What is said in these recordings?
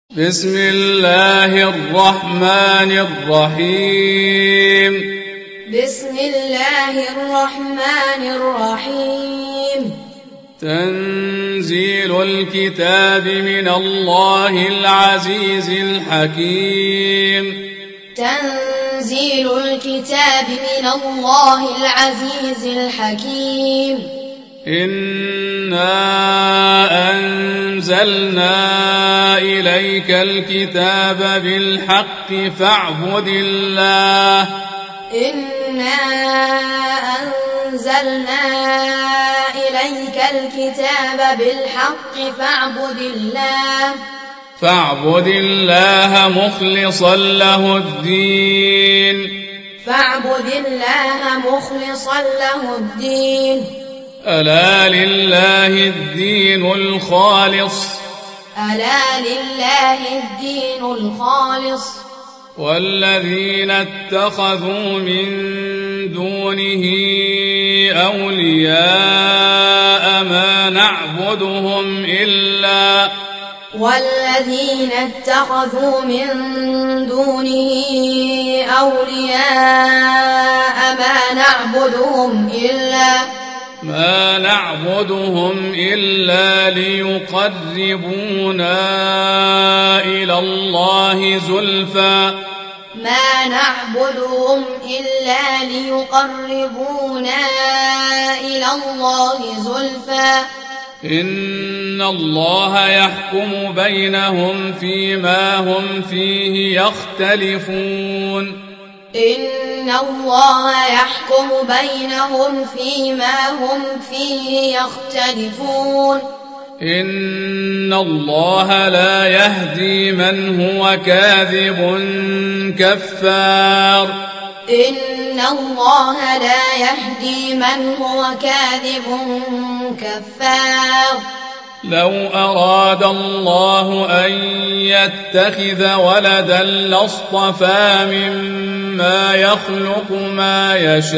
بسم الله الرحمن الرحيم. بسم الله الرحمن الرحيم. تنزيل الكتاب من الله العزيز الحكيم. تنزيل الكتاب من الله العزيز الحكيم. إنا أنزلنا إليك الكتاب بالحق فاعبد الله. إنا أنزلنا إليك الكتاب بالحق فاعبد الله مخلصا له الدين. فاعبد الله مخلصا له الدين. ألا لله الدين الخالص. ألا لله الدين الخالص. والذين اتخذوا من دونه أولياء ما نعبدهم إلا والذين اتخذوا من دونه أولياء ما نعبدهم إلا ليقربونا إلى الله زلفى. ما نعبدهم إلا ليقربونا إلى الله زلفى. إن الله يحكم بينهم فيما هم فيه يختلفون. إن الله يحكم بينهم فيما هم فيه يختلفون. إن الله لا يهدي من هو كاذب كفار. إن الله لا يهدي من هو كاذب كفار. لو أراد الله أن يتخذ ولدا لاصطفى مما يخلق ما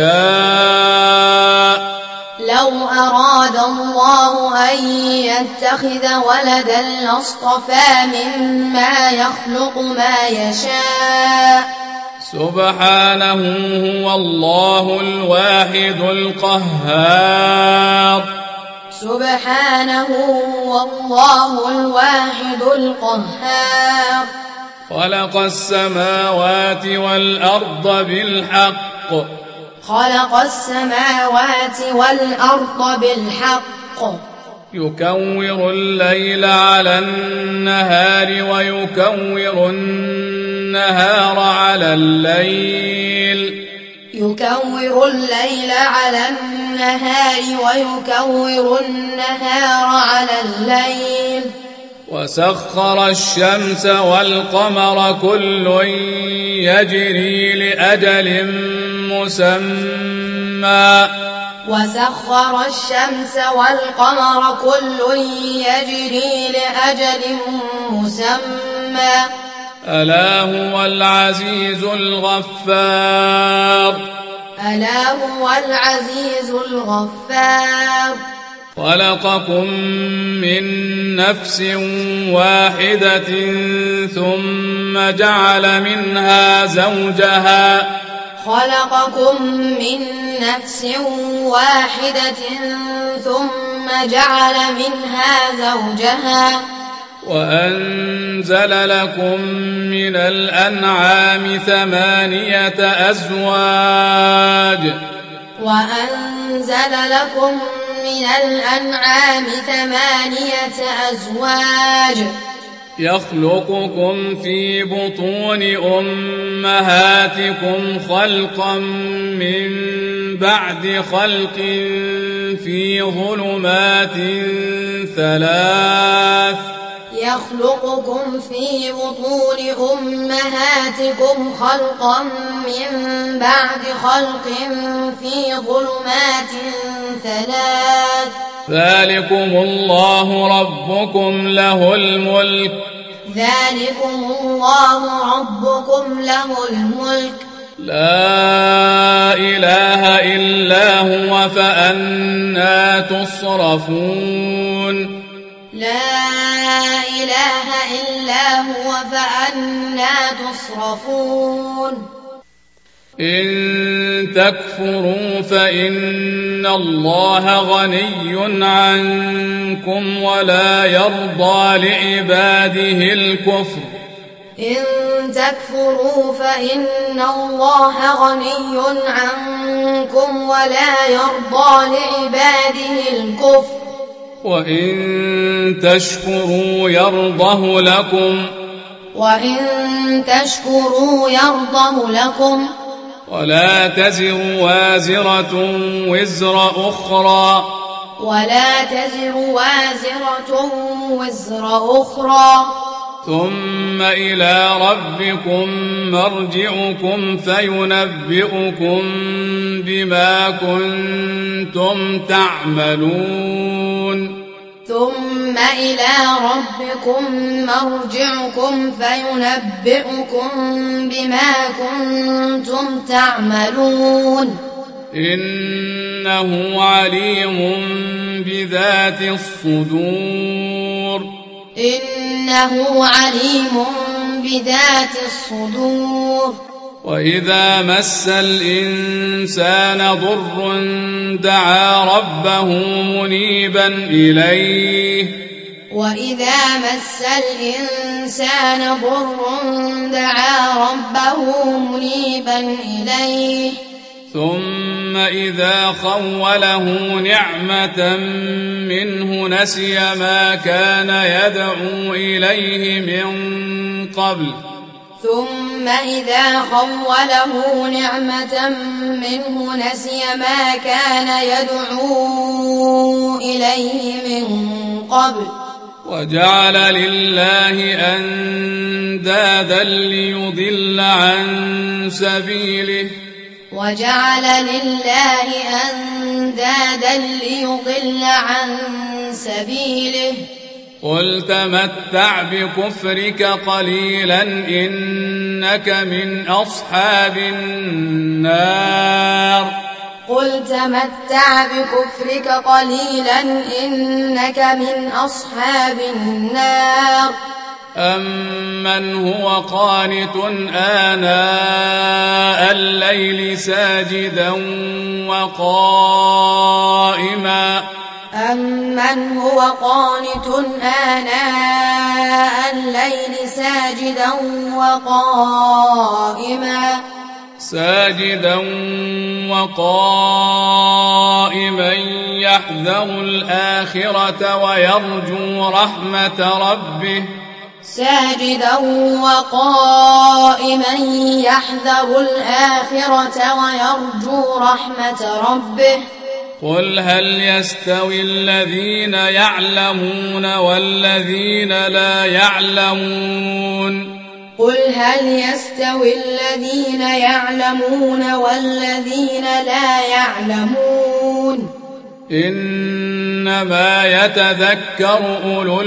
يشاء. لو أراد الله أن يتخذ ولدا لاصطفى مما يخلق ما يشاء. سبحانه هو الله الواحد القهار. سبحانه هو الله الواحد القهار. خلق السماوات والأرض بالحق. خلق السماوات والأرض بالحق. يكور الليل على النهار ويكور النهار على الليل. يكور الليل على النهار ويكور النهار على الليل. وسخر الشمس والقمر كل يجري لأجل مسمى. وسخر الشمس والقمر كل يجري لأجل مسمى. ألا هو العزيز الغفار. ألا هو العزيز الغفار. خلقكم من نفس واحدة ثم جعل منها زوجها. خلقكم من نفس واحدة ثم جعل منها زوجها. وأنزل لكم من الأنعام 8 أزواج. وأنزل لكم من الأنعام 8 أزواج. يخلقكم في بطون أمهاتكم خلقا من بعد خلق في ظلمات 3. يخلقكم في بطون أمهاتكم خلقا من بعد خلق في ظلمات 3. ذلكم الله ربكم له الملك. ذلكم الله ربكم له الملك. لا إله إلا هو فأنى تصرفون. لا إله إلا هو فأنى تصرفون إن تكفروا فإن الله غني عنكم ولا يرضى لعباده الكفر إن تكفروا فإن الله غني عنكم ولا يرضى لعباده الكفر وإن تشكروا يرضه لكم ولا تزر وازرة وزر أخرى ثم إلى ربكم مرجعكم فينبئكم بما كنتم تعملون إنه عليم بذات الصدور وإذا مس الإنسان ضر دعا ربه منيبا إليه ثم إذا خوله نعمة منه نسي ما كان يدعو إليه من قبل وجعل لله أندادا ليضل عن سبيله قل تمتع بكفرك قليلا إنك من أصحاب النار أمن هو قانت آناء الليل ساجدا وقائما يحذر الآخرة ويرجو رحمة ربه قل هل يستوي الذين يعلمون والذين لا يعلمون إنما يتذكر أولو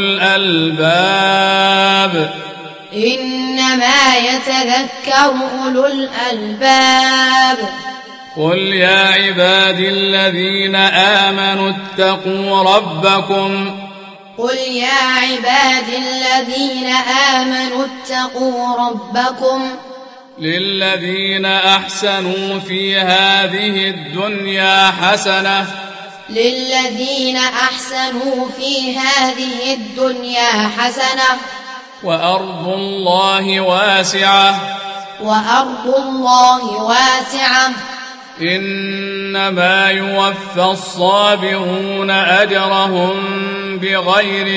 الألباب قل يا عبادي الذين آمنوا اتقوا ربكم للذين أحسنوا في هذه الدنيا حسنة وأرض الله واسعة إنما يوفى الصابرون أجرهم بغير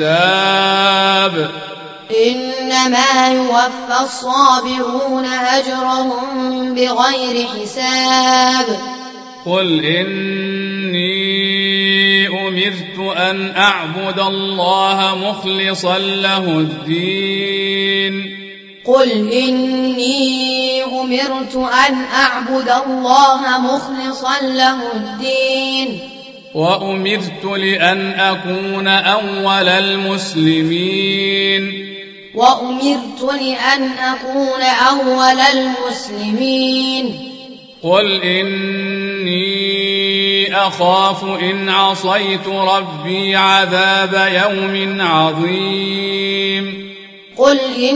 حساب قل إني أمرت أن أعبد الله مخلصا له الدين وأمرت لأن أكون أول المسلمين قل إني أخاف إن عصيت ربي عذاب يوم عظيم قل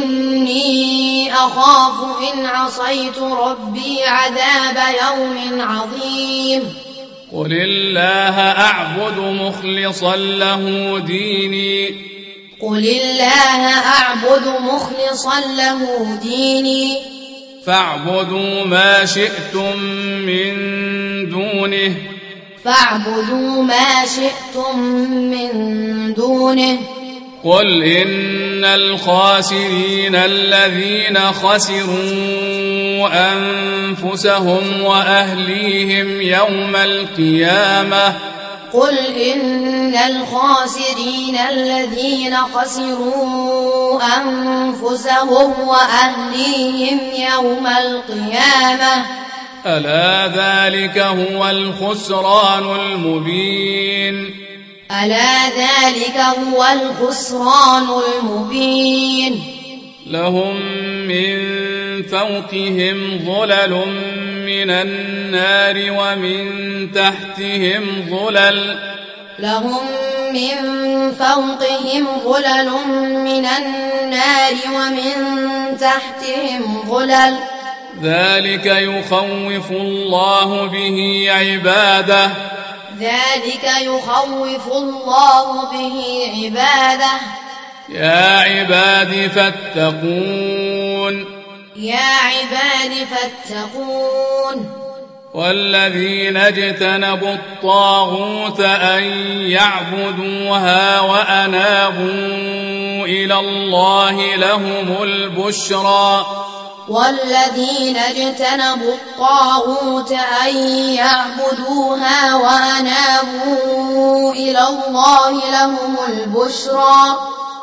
إني أخاف إن عصيت ربي عذاب يوم عظيم قل الله أعبد مخلصا له ديني قل الله أعبد مخلصا له ديني فاعبدوا ما شئتم من دونه فاعبدوا ما شئتم من دونه قل إن الخاسرين الذين خسروا أنفسهم وأهليهم يوم القيامة قل إن الخاسرين الذين خسروا أنفسهم وأهليهم يوم القيامة ألا ذلك هو الخسران المبين ألا ذلك هو الخسران المبين لهم من فوقهم ظلل من النار ومن تحتهم ظلل لهم من فوقهم ظلل من النار ومن تحتهم ظلل ذلك يخوف الله به عباده ذلك يخوف الله به عباده يا عباد فاتقون يا عباد فاتقون والذين اجتنبوا الطاغوت أن يعبدوها وأنابوا إلى الله لهم البشرى والذين اجتنبوا الطاغوت أن يعبدوها وأنابوا إلى الله لهم البشرى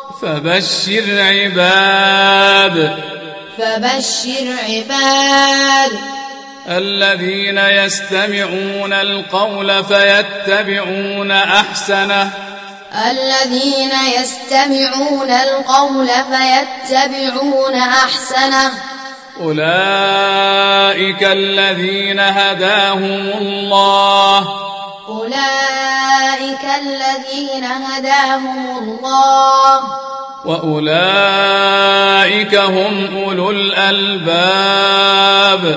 فبشر عباد الذين يستمعون القول فيتبعون أحسنه الذين يستمعون القول فيتبعون أحسنه أولئك الذين هداهم الله أولئك الذين هداهم الله وأولئك هم أولو الألباب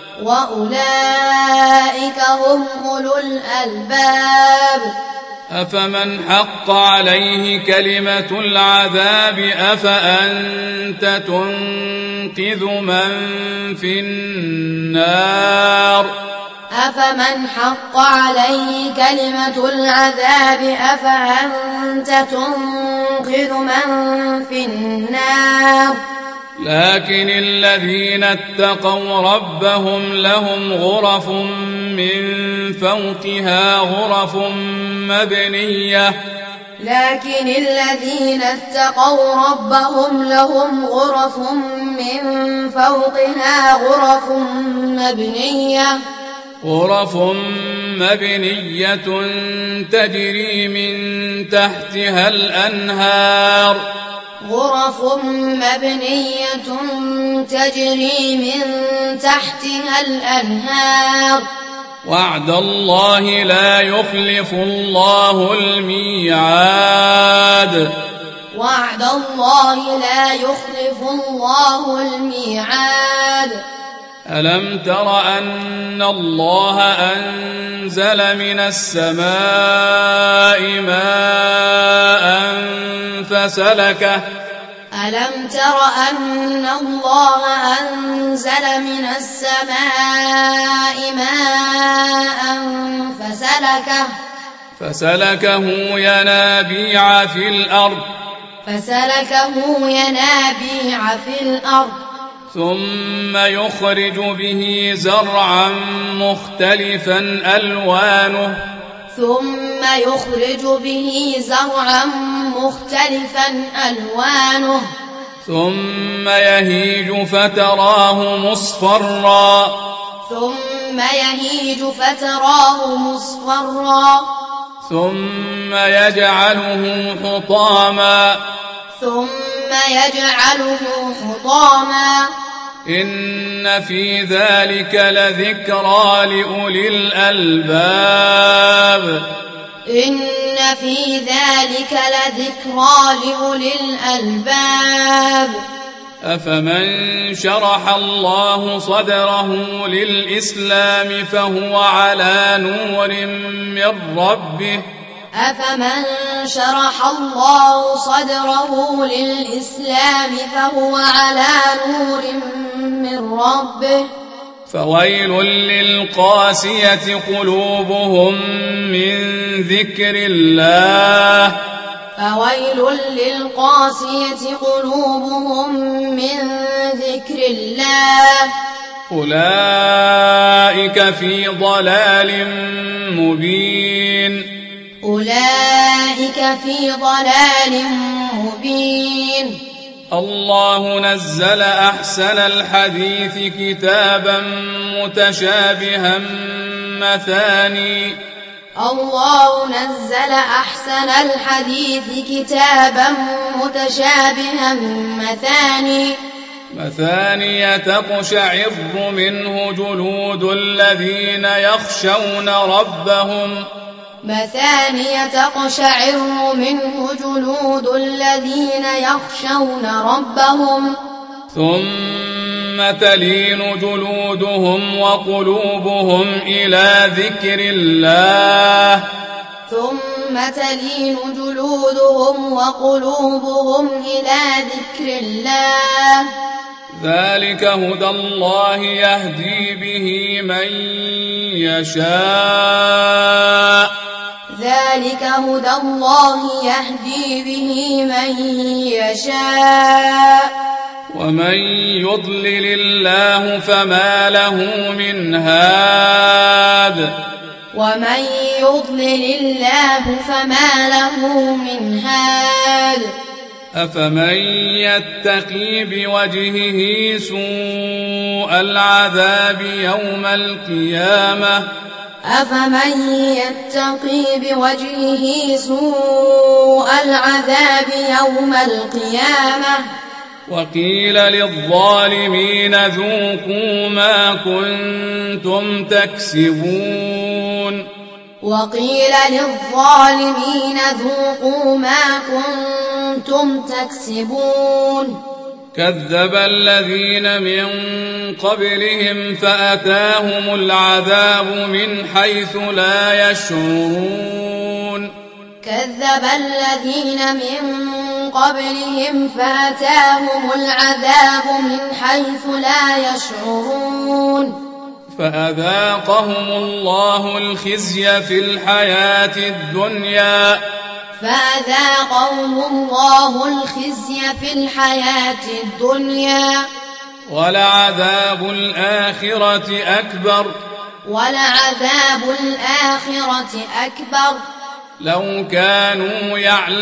وأولئك هم أولو الألباب أفمن حق عليه كلمة العذاب أفأنت تنقذ من في النار أفمن حق عليه كلمة العذاب أفأنت تنقذ من في النار لكن الذين اتقوا ربهم لهم غرف من فوقها غرف مبنية لكن الذين اتقوا ربهم لهم غرف من فوقها غرف مبنية تجري من تحتها الأنهار غرف مبنية تجري من تحتها الأنهار وعد الله لا يخلف الله الميعاد وعد الله لا يخلف الله الميعاد ألم تر أن الله أنزل من السماء ماء فسلكه ألم تر أن الله أنزل من السماء ماء فسلكه ينابيع في الأرض ثم يخرج به زرعا مختلفا ألوانه ثم يهيج فتراه مصفرا ثم يجعله حطاما إن في ذلك لذكرى لأولي الألباب إن في ذلك لذكرى لأولي الألباب أفمن شرح الله صدره للإسلام فهو على نور من ربه أفمن شرح الله صدره للإسلام فهو على نور من ربه فويل للقاسية قلوبهم من ذكر الله فويل للقاسية قلوبهم من ذكر الله أولئك في ضلال مبين أولئك في ضلال مبين الله نزل أحسن الحديث كتابا متشابها مثاني الله نزل أحسن الحديث كتابا متشابها مثاني تقشعر منه جلود الذين يخشون ربهم ثم تلين جلودهم وقلوبهم إلى ذكر الله ذلك هدى الله يهدي به من يشاء ومن يضلل الله فما له من هاد أفمن يتقي بوجهه سوء العذاب يوم القيامة وقيل للظالمين ذوقوا ما كنتم تكسبون كذب الذين من قبلهم فأتاهم العذاب من حيث لا يشعرون فأذاقهم الله الخزي في الحياة الدنيا ولعذاب الآخرة أكبر لو كانوا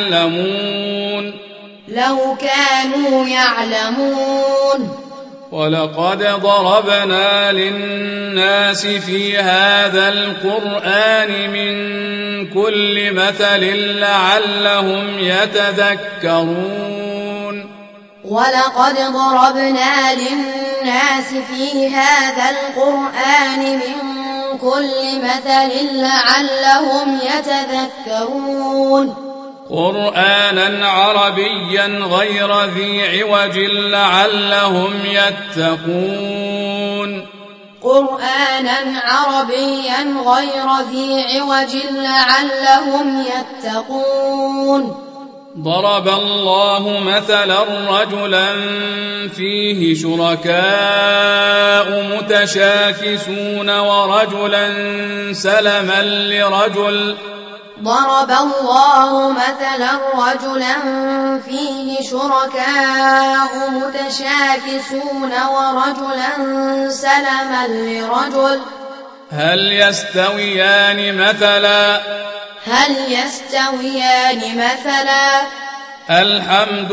يعلمون ولقد ضربنا للناس في هذا القرآن من كل مثل لعلهم يتذكرون قرآنا عربيا غير ذي عوج لعلهم يتقون ضرب الله مثلا رجلا فيه شركاء متشاكسون ورجلا سلما لرجل هل يستويان مثلا الحمد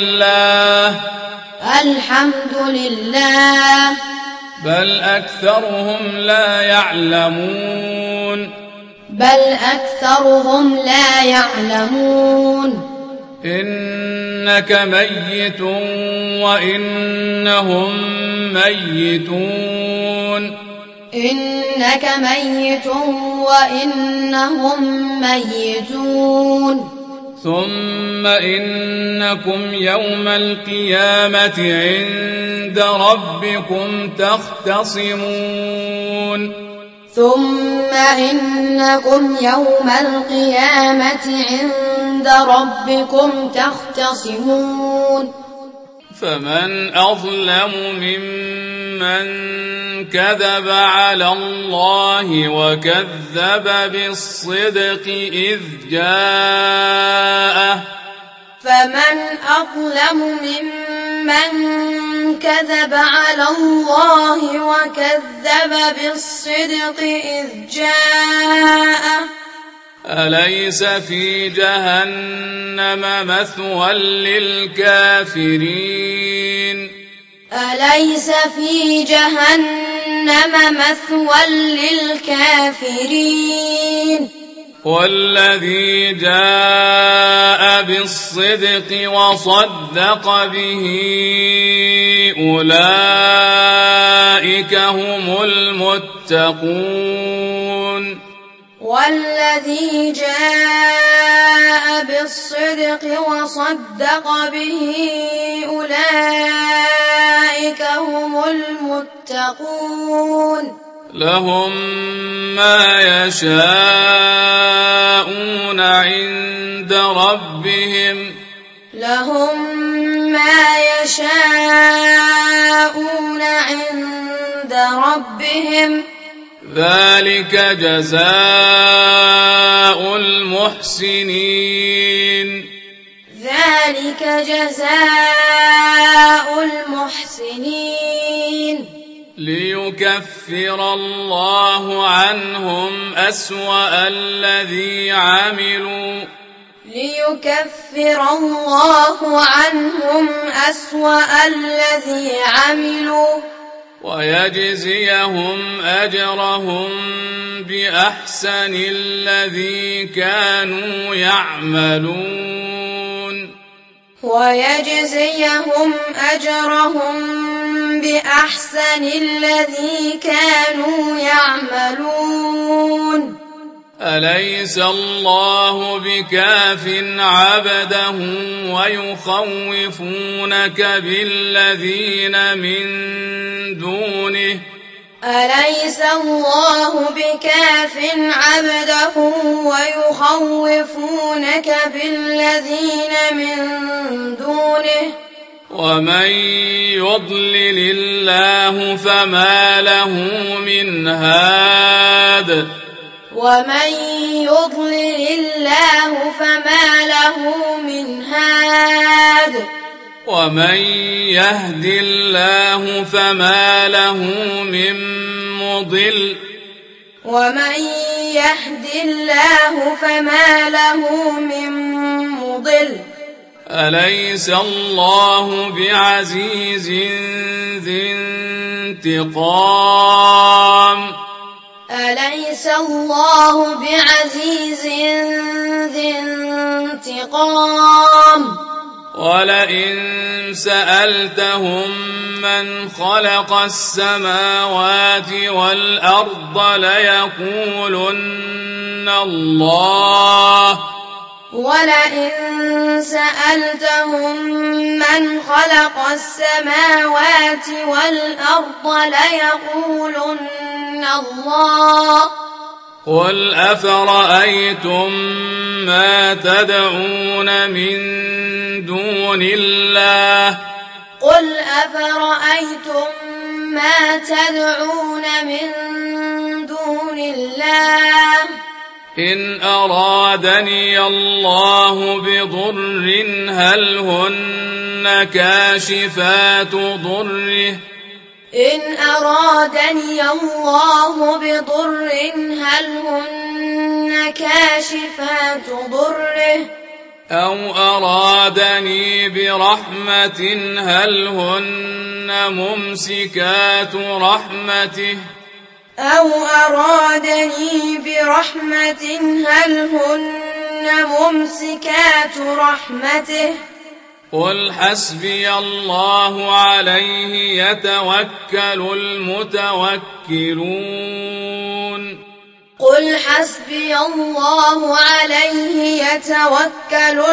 لله بل أكثرهم لا يعلمون إنك ميت وإنهم ميتون إنك ميت وإنهم ميتون ثم إنكم يوم القيامة عند ربكم تختصمون ثم إنكم يوم القيامة عند ربكم تختصمون فمن أظلم ممن كذب على الله وكذب بالصدق إذ جاءه فمن أظلم ممن كذب على الله وكذب بالصدق إذ جاءه أليس في جهنم مثوى للكافرين أليس في جهنم مثوى للكافرين والذي جاء بالصدق وصدق به أولئك هم المتقون والذي جاء بالصدق وصدق به أولئك هم المتقون لهم ما يشاءون عند ربهم لهم ما يشاءون عند ربهم ذلك جزاء المحسنين ذلك جزاء المحسنين ليكفر الله عنهم أسوأ الذي عملوا ليكفر الله عنهم أسوأ الذي عملوا ويجزيهم أجرهم بأحسن الذي كانوا يعملون ويجزيهم أجرهم بأحسن الذي كانوا يعملون أليس الله بكاف عبده ويخوفونك بالذين من دونه أليس الله بكاف عبده ويخوفونك بالذين من دونه ومن يضلل الله فما له من هاد ومن يضلل الله فما له من هاد ومن يهد الله فما له من مضل ومن يهد الله فما له من مضل أليس الله بعزيز ذي انتقام أليس الله بعزيز ذي انتقام ولئن سألتهم من خلق السماوات والأرض ليقولن الله ولئن سألتهم من خلق السماوات والأرض ليقولن الله قل أفرأيتم ما تدعون من دون الله قل أفرأيتم ما تدعون من دون الله إن أرادني الله بضر هل هن كاشفات ضره إن أرادني الله بضر هل هن كاشفات ضره أو أرادني برحمة هل هن ممسكات رحمته أو أرادني برحمة هل هن ممسكات رحمته قل حسبي الله عليه يتوكل المتوكلون قل حسبي الله عليه يتوكل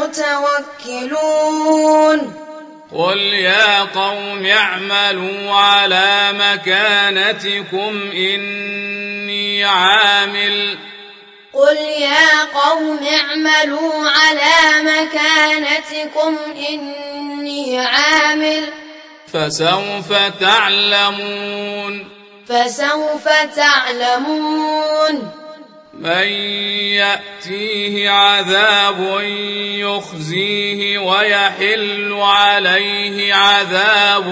المتوكلون قل يا قوم اعملوا على مكانتكم إني عامل قل يا قوم اعملوا على مكانتكم إني عامل فسوف تعلمون من يأتيه عذاب يخزيه ويحل عليه عذاب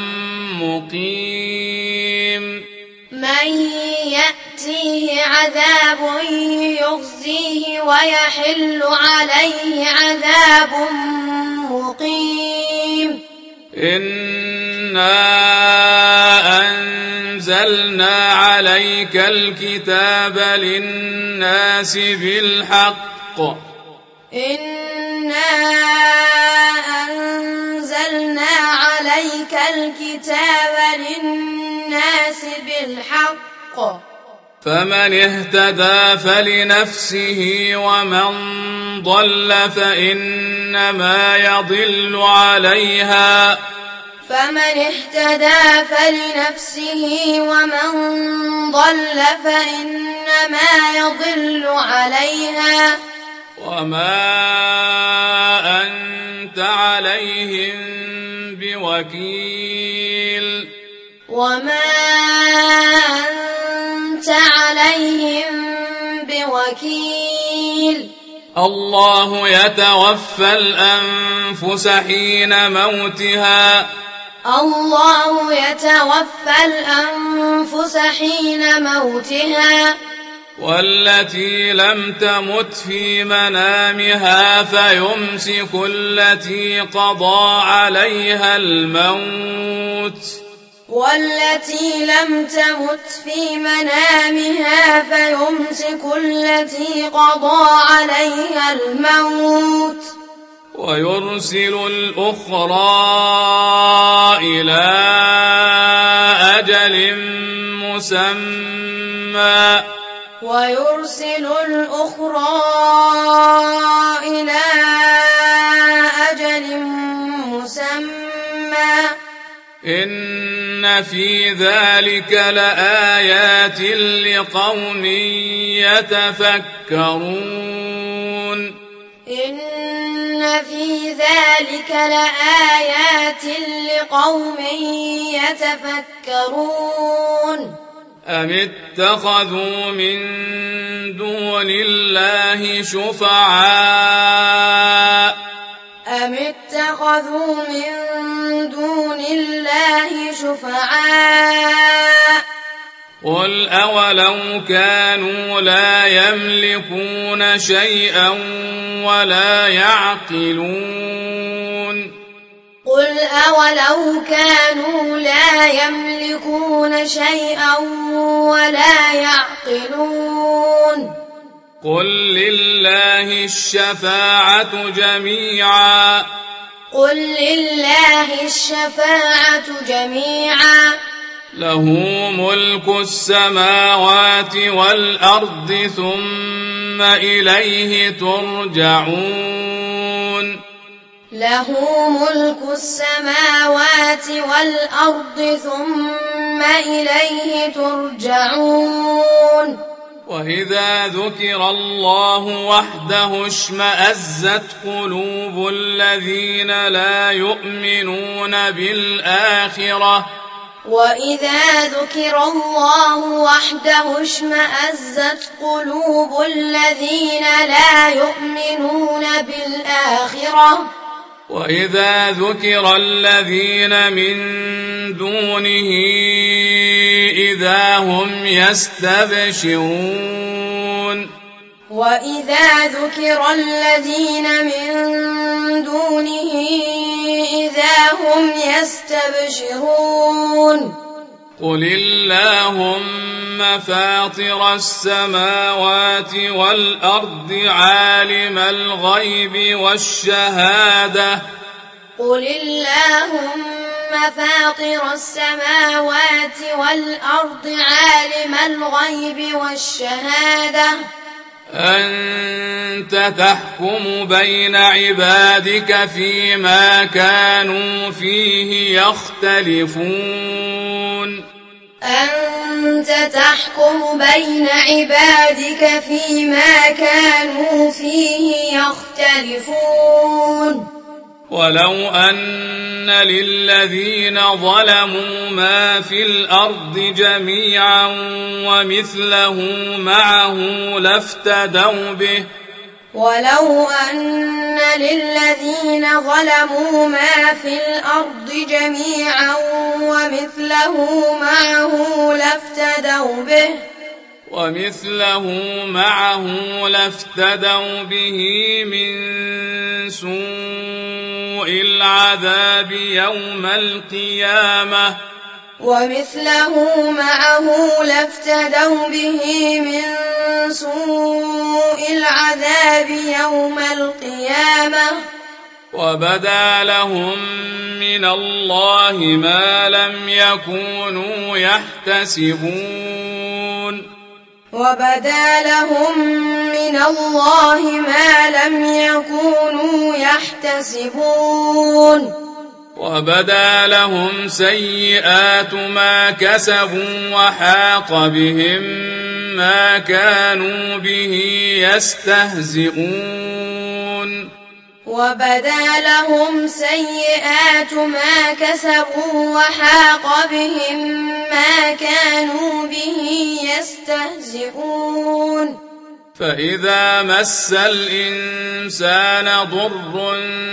مقيم من يأتيه عذاب يخزيه ويحل عليه عذاب مقيم إنا أنزلنا عليك الكتاب للناس بالحق إنا أنزلنا عليك الكتاب للناس بالحق فمن اهتدى فلنفسه ومن ضل فإنما يضل عليها فمن اهتدى فلنفسه ومن ضل فإنما يضل عليها وما أنت عليهم بوكيل وما أنت عليهم بوكيل الله يتوفى الأنفس حين موتها الله يتوفى الأنفس حين موتها والتي لم تمت في منامها فيمسك التي قضى عليها الموت والتي لم تمت في منامها فيمسك التي قضى عليها الموت ويرسل الأخرى إلى أجل مسمى ويرسل الأخرى إلى أجل مسمى إن في ذلك لآيات لقوم يتفكرون إن في ذلك لآيات لقوم يتفكرون أم اتخذوا من دون الله شفعاء أم اتخذوا من دون الله شفعاء قل أولو كانوا لا يملكون شيئا ولا يعقلون قل أولو كانوا لا يملكون شيئا ولا يعقلون قل لله الشفاعة جميعا قل لله الشفاعة جميعا له ملك السماوات والأرض ثم إليه ترجعون له ملك السماوات والأرض ثم إليه ترجعون وإذا ذكر الله وحده اشمأزت قلوب الذين لا يؤمنون بالآخرة وإذا ذكر الله وحده اشمأزت قلوب الذين لا يؤمنون بالآخرة وإذا ذكر الذين من دونه إذا هم يستبشرون وإذا ذكر الذين من دونه إذا هم يستبشرون قل اللهم فاطر السماوات والأرض عالم الغيب والشهادة قل اللهم فاطر السماوات والأرض عالم الغيب والشهادة أنت تحكم بين عبادك فيما كانوا فيه يختلفون أنت تحكم بين عبادك فيما كانوا فيه يختلفون ولو أن للذين ظلموا ما في الأرض جميعا ومثله معه لافتدوا به ولو أن للذين ظلموا ما في الأرض جميعا ومثله لافتدوا به من سوء العذاب يوم القيامة وبدا لهم من الله ما لم يكونوا يحتسبون وبدا لهم سيئات ما كسبوا وحاق بهم ما كانوا به يستهزئون فإذا مس الإنسان ضر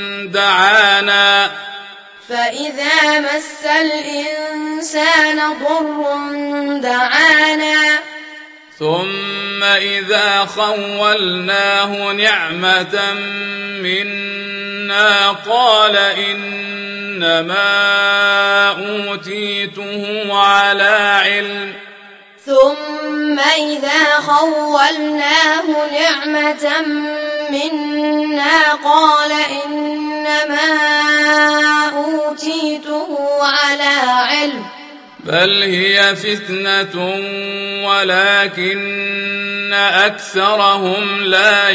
دعانا ثم إذا خولناه نعمة منا قال إنما أوتيته على علم بل هي فتنة ولكن أكثرهم لا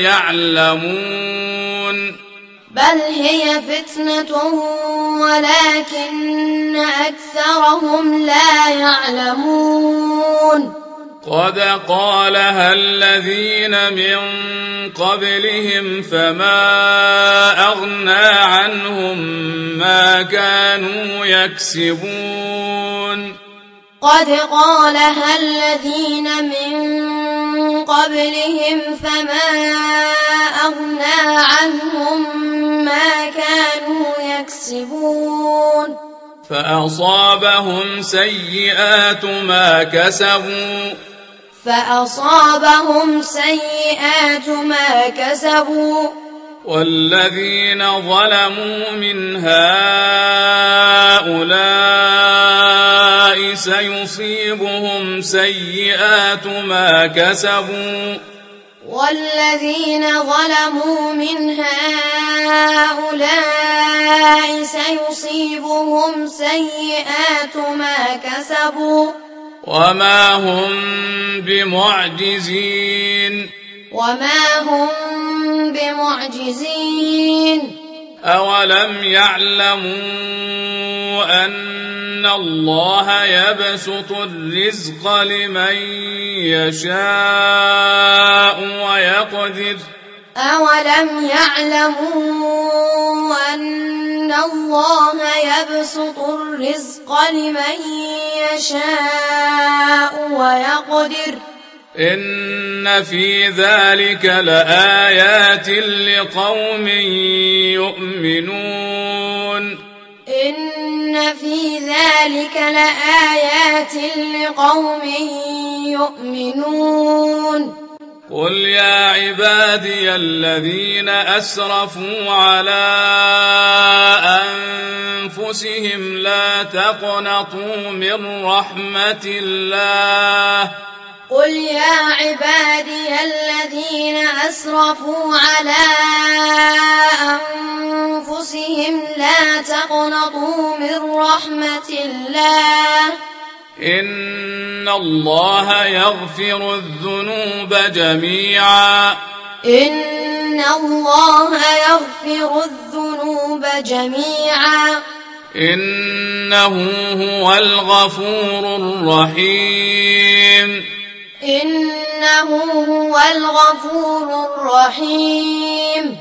يعلمون قد قالها الذين من قبلهم فما أغنى عنهم ما كانوا يكسبون فأصابهم سيئات ما كسبوا والذين ظلموا من هؤلاء سيصيبهم سيئات ما كسبوا وما هم بمعجزين أولم يعلموا أن الله يبسط الرزق لمن يشاء ويقدر إن في ذلك لآيات لقوم يؤمنون قل يا عبادي الذين أسرفوا على أنفسهم لا تقنطوا من رحمة الله قل يا عبادي الذين أسرفوا على أنفسهم لا تقنطوا من رحمة الله إن الله يغفر الذنوب جميعا إن الله يغفر الذنوب جميعا إنه هو الغفور الرحيم إنه هو الغفور الرحيم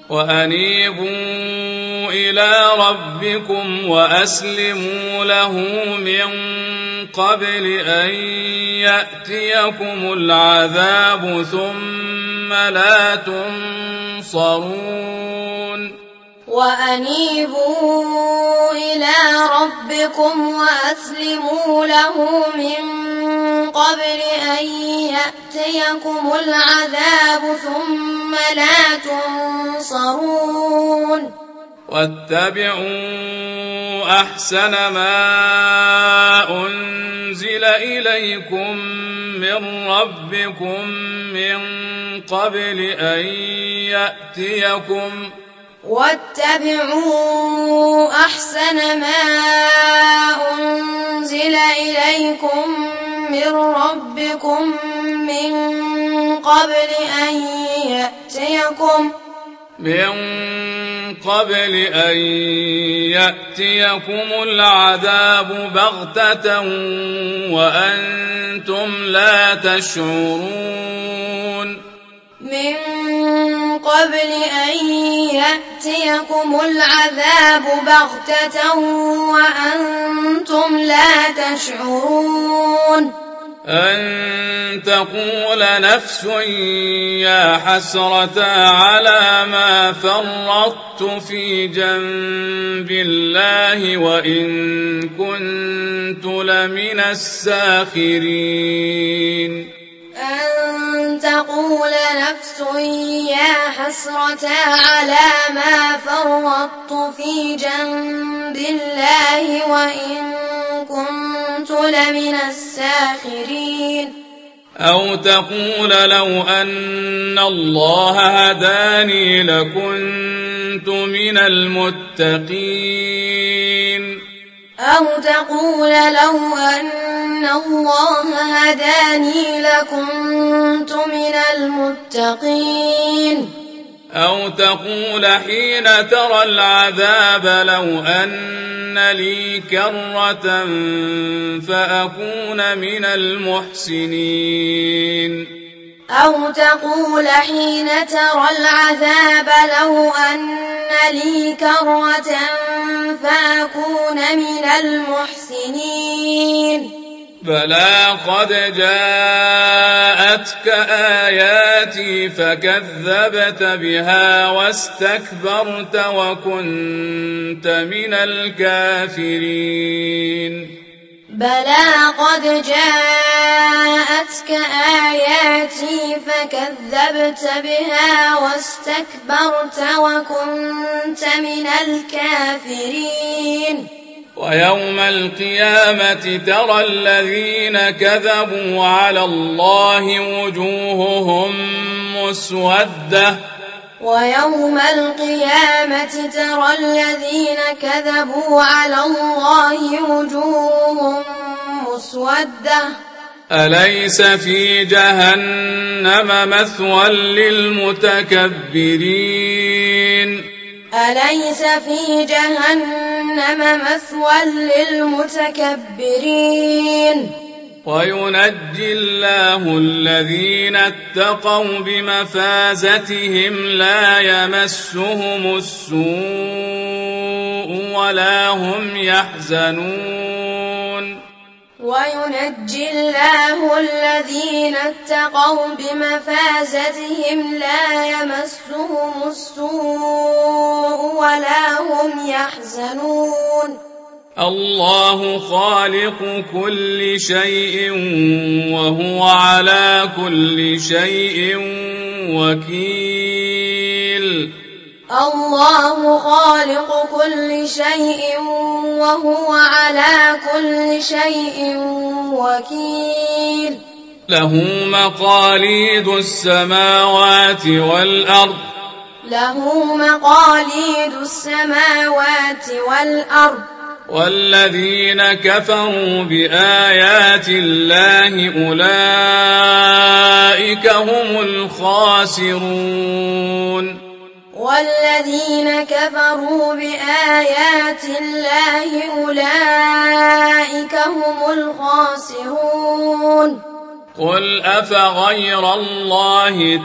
وأنيبوا إلى ربكم وأسلموا له من قبل أن يأتيكم العذاب ثم لا تنصرون وأنيبوا إلى ربكم وأسلموا له من قبل أن يأتيكم العذاب ثم لا تنصرون واتبعوا أحسن ما أنزل إليكم من ربكم من قبل أن يأتيكم واتبعوا أحسن ما أنزل إليكم من ربكم من قبل أن يأتيكم العذاب بغتة وأنتم لا تشعرون من قبل أن يأتيكم العذاب بغتة وأنتم لا تشعرون أن تقول نفس يا حسرة على ما فرطت في جنب الله وإن كنت لمن الساخرين أن تقول نفس يا حسرة على ما فرطت في جنب الله وإن كنت لمن الساخرين أو تقول لو أن الله هداني لكنت من المتقين أو تقول لو أن الله هداني لكنت من المتقين أو تقول حين ترى العذاب لو أن لي كرة فأكون من المحسنين أو تقول حين ترى العذاب لو أن لي كرة فأكون من المحسنين بلى قد جاءتك آياتي فكذبت بها واستكبرت وكنت من الكافرين بلى قد جاءتك آياتي فكذبت بها واستكبرت وكنت من الكافرين ويوم القيامة ترى الذين كذبوا على الله وجوههم مسودة ويوم القيامة ترى الذين كذبوا على الله وجوههم مسودة أليس في جهنم مثوى للمتكبرين أليس في جهنم مثوى للمتكبرين وينجي الله الذين اتقوا بمفازتهم لا يمسهم السوء ولا هم يحزنون وينجي الله الذين اتقوا بمفازتهم لا يمسهم السوء ولا هم يحزنون الله خالق كل شيء وهو على كل شيء وكيل. الله خالق كل شيء وهو على كل شيء وكيل. له مقاليد السماوات والأرض. له مقاليد السماوات والأرض. والذين كفروا بآيات الله أولئك هم الخاسرون. والذين كفروا بآيات الله أولئك هم الخاسرون. قل أفغير الله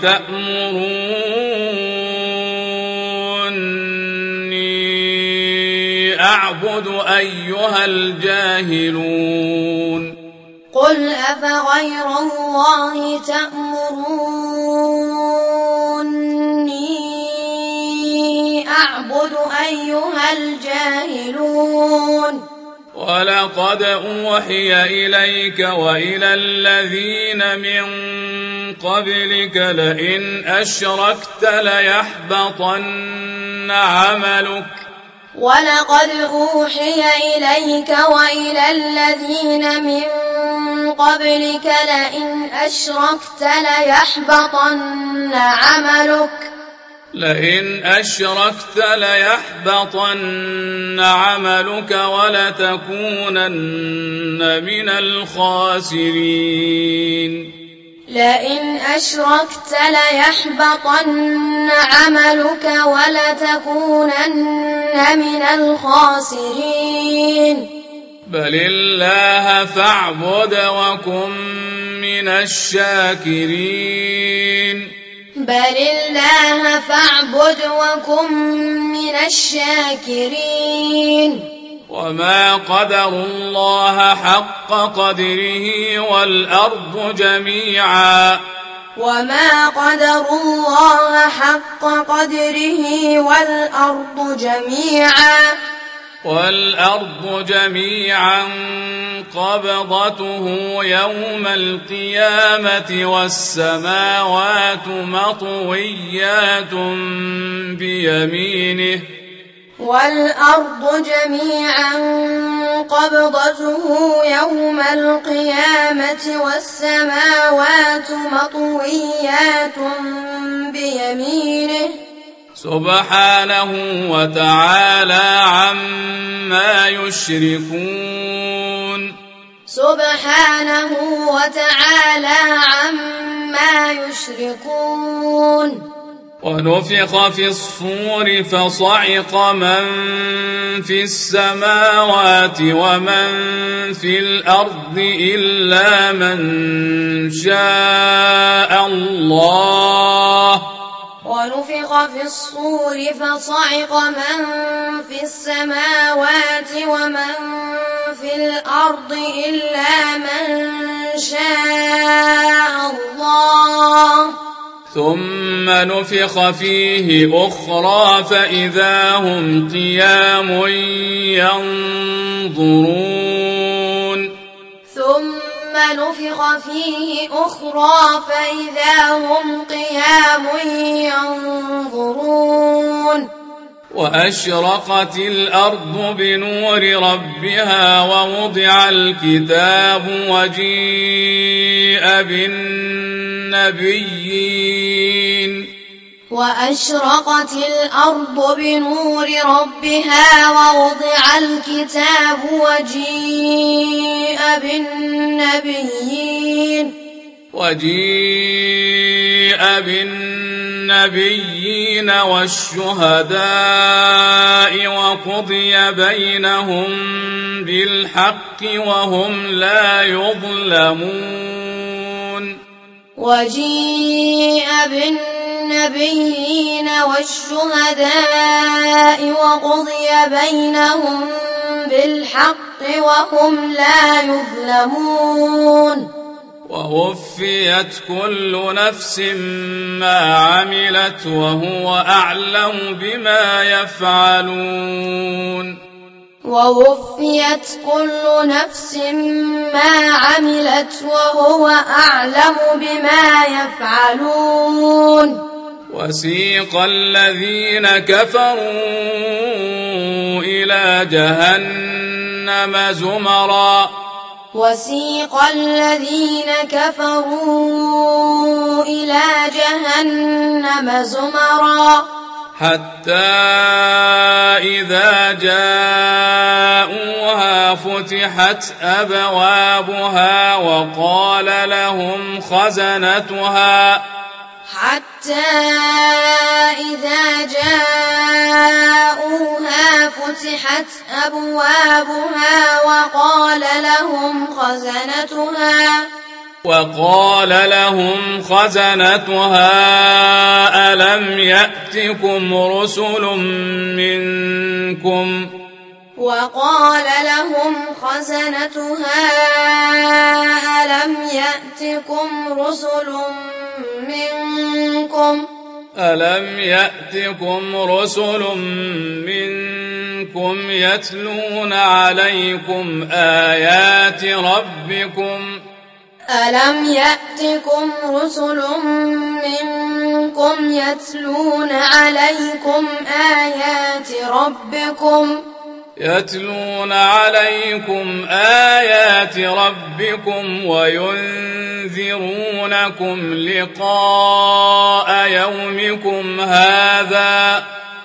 تأمروني أعبد أيها الجاهلون. قل أفغير الله تأمروني أعبد أيها الجاهلون. ولقد أوحي إليك وإلى الذين من قبلك لئن أشركت ليحبطن عملك. ولقد أوحي إليك وإلى الذين من قبلك لئن أشركت ليحبطن عملك. لئن أشركت ليحبطن عملك ولتكونن من الخاسرين. لئن أشركت ليحبطن عملك ولتكونن من الخاسرين. بل الله فاعبد وكن من الشاكرين. بل الله فاعبد وكن من الشاكرين. وما قدروا الله حق قدره والأرض جميعا. وما قدروا الله حق قدره والأرض جميعا. والأرض جميعا قبضته يوم القيامة والسماوات مطويات بيمينه. والأرض جميعا قبضته يوم القيامة والسماوات مطويات بيمينه. سبحانه وتعالى عما يشركون. سبحانه وتعالى عما يشركون. ونفخ في الصور فصعق من في السماوات ومن في الأرض إلا من شاء الله. ونفخ في الصور فصعق من في السماوات ومن في الأرض إلا من شاء الله. ثم نفخ فيه أخرى فإذا هم قيام ينظرون. ثم نفخ فيه أخرى فإذا هم قيام ينظرون. وأشرقت الأرض بنور ربها ووضع الكتاب وجيء بالنبيين. وأشرقت الأرض بنور ربها ووضع الكتاب وجيء بالنبيين والشهداء وقضي بينهم بالحق وهم لا يظلمون. وجيء بالنبيين والشهداء وقضي بينهم بالحق وهم لا يظلمون. ووفيت كل نفس ما عملت وهو أعلم بما يفعلون. ووفيت كل نفس ما عملت وهو أعلم بما يفعلون وسيق الذين كفروا إلى جهنم زمرا وسيق الذين كفروا إلى جهنم زمرا حتى إذا جاءوها فتحت أبوابها وقال لهم خزنتها وقال لهم خزنتها ألم يأتكم رسل منكم يتلون عليكم آيات ربكم وينذرونكم لقاء يومكم هذا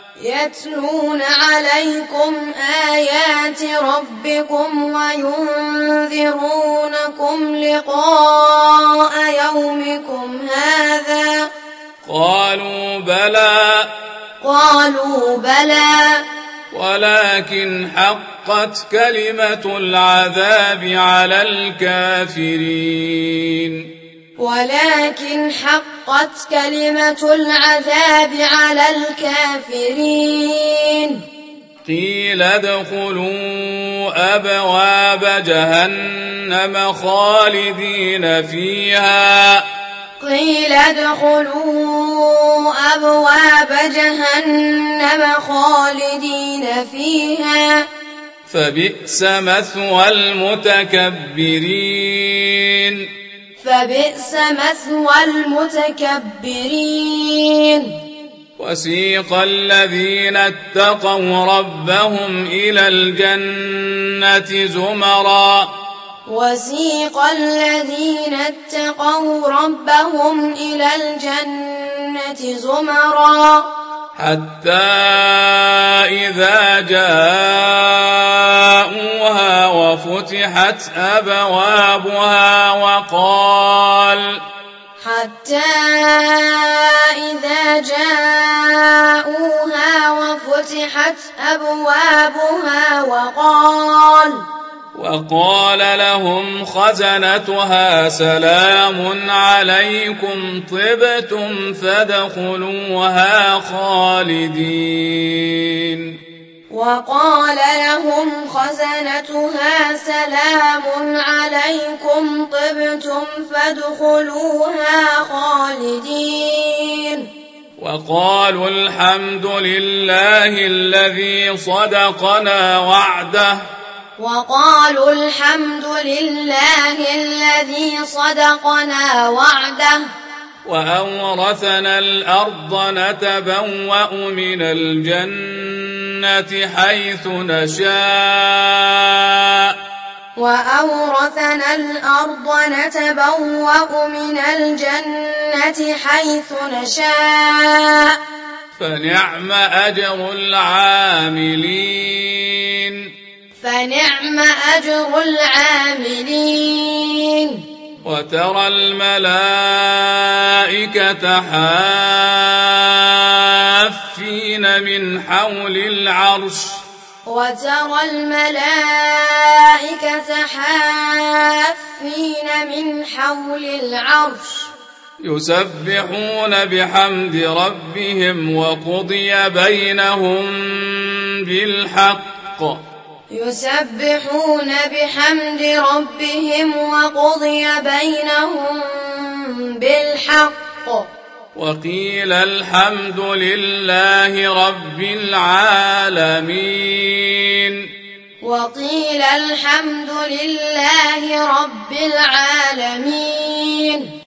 قالوا بلى ولكن حقت كلمة العذاب على الكافرين قيل ادخلوا أبواب جهنم خالدين فيها فبئس مثوى المتكبرين وسيق الذين اتقوا ربهم إلى الجنة زمرا حتى إذا جاءوها وفتحت أبوابها وقال لهم خزنتها سلام عليكم طبتم فادخلوها خالدين وقالوا الحمد لله الذي صدقنا وعده وأورثنا الأرض نتبوأ من الجنة حيث نشاء فنعم أجر العاملين وترى الملائكة حافين من حول العرش يسبحون بحمد ربهم وقضي بينهم بالحق وقيل الحمد لله رب العالمين وقيل الحمد لله رب العالمين.